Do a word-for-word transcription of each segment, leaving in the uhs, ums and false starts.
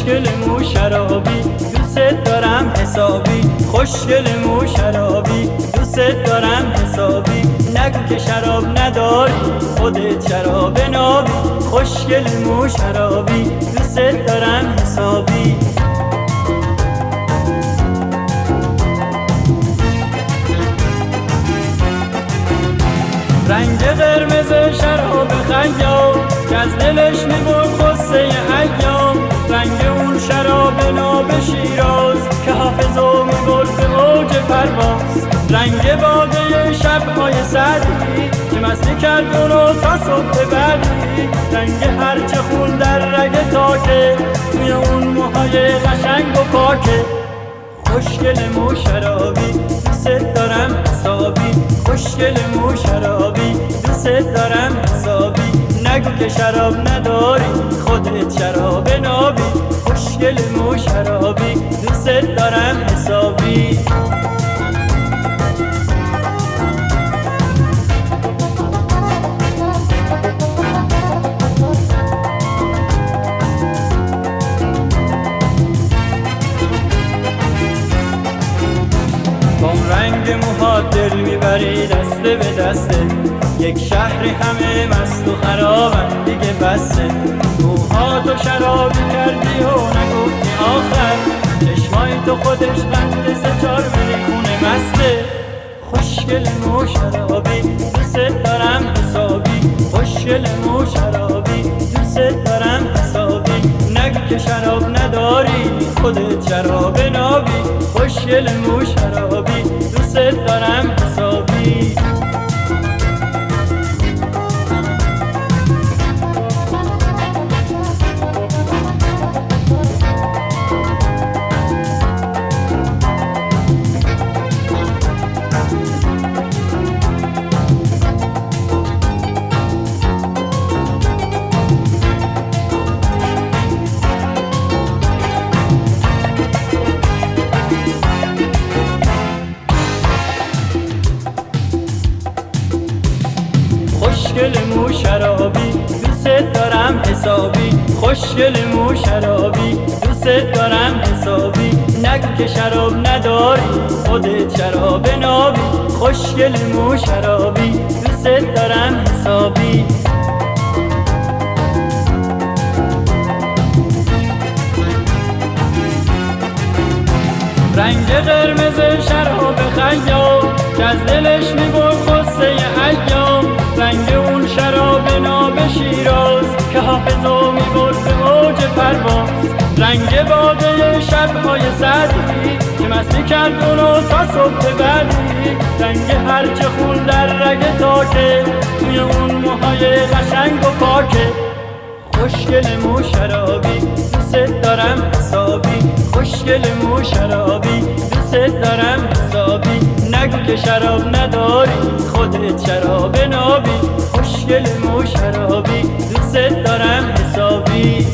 خوشگل مو شرابی دوست دارم حسابی، خوشگل مو شرابی دوست دارم حسابی. نگو که شراب نداری خودت شراب نابی، خوشگل مو شرابی دوست دارم حسابی. رنگ قرمز شراب خیام که از دلش میبرد غصه ایام، رنگ اون شراب ناب شیراز که حافظو میبرد به اوج پرواز. رنگ باده شبهای سردی که مستی کرد اونو تا صبح بعدی، رنگ هرچه خون در رگ تاکه توی اون موهای قشنگ و پاکه. خوشگل مو شرابی دوست دارم حسابی، خوشگل مو شرابی دوست دارم حسابی. نگو که شراب نداری خودت شراب نابی، خوشگل مو شرابی دوست دارم حسابی. رنگ موهات دل میبری دسته به دسته، یک شهری همه مست و خرابن دیگه بسته. موهاتو شرابی کردی و نگفتی آخر، چشمای تو خودش قند سه چار میخونه مسته. خوشگل مو شرابی دوست دارم حسابی، خوشگل مو شرابی دوست دارم حسابی. نگو که شراب نداری خودت شراب نابی، خوشگل مو شرابی دوست دارم حسابی. خوشگل مو شرابی دوست دارم حسابی، خوشگل مو شرابی دوست دارم حسابی. نگو که شراب نداری خودت شراب نابی، خوشگل مو شرابی دوست دارم حسابی. رنگ قرمز شراب خیام که از دلش میبرد غصه ایام، رنگ اون شراب ناب شیراز که حافظو میبرد به اوج پرواز. رنگ باده شبهای سردی که مستی کرد اونو تا صبح بعدی، رنگ هرچه خون در رگ تاکه توی اون موهای قشنگ و پاکه. خوشگل مو شرابی دوست دارم حسابی، خوشگل مو شرابی دوست دارم حسابی. نگو که شراب نداری خودت شراب نابی، خوشگل مو شرابی دوست دارم حسابی.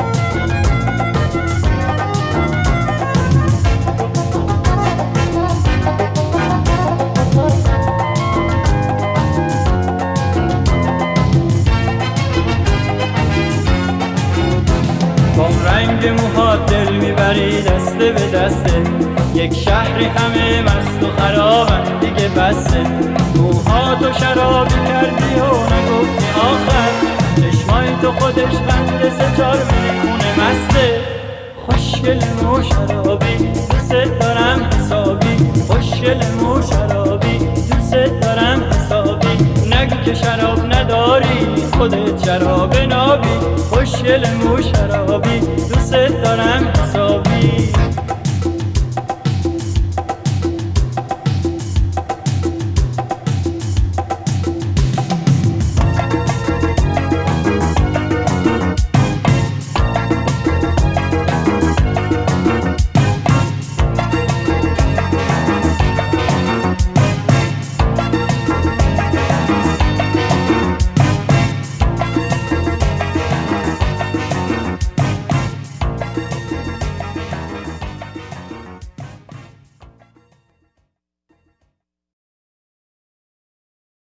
رنگ موهات دل میبری دسته به دسته، یک شهری همه مست و خرابن دیگه بسته. موهاتو شرابی کردی و نگفتی آخر، چشمای تو خودش قند سه چار میخونه مسته. خوشگل مو شرابی دوست دارم حسابی، خوشگل مو شرابی دوست دارم حسابی. نگو که شراب نداری خودت شراب نابی، خوشگل مو شرابی دوست دارم حسابی.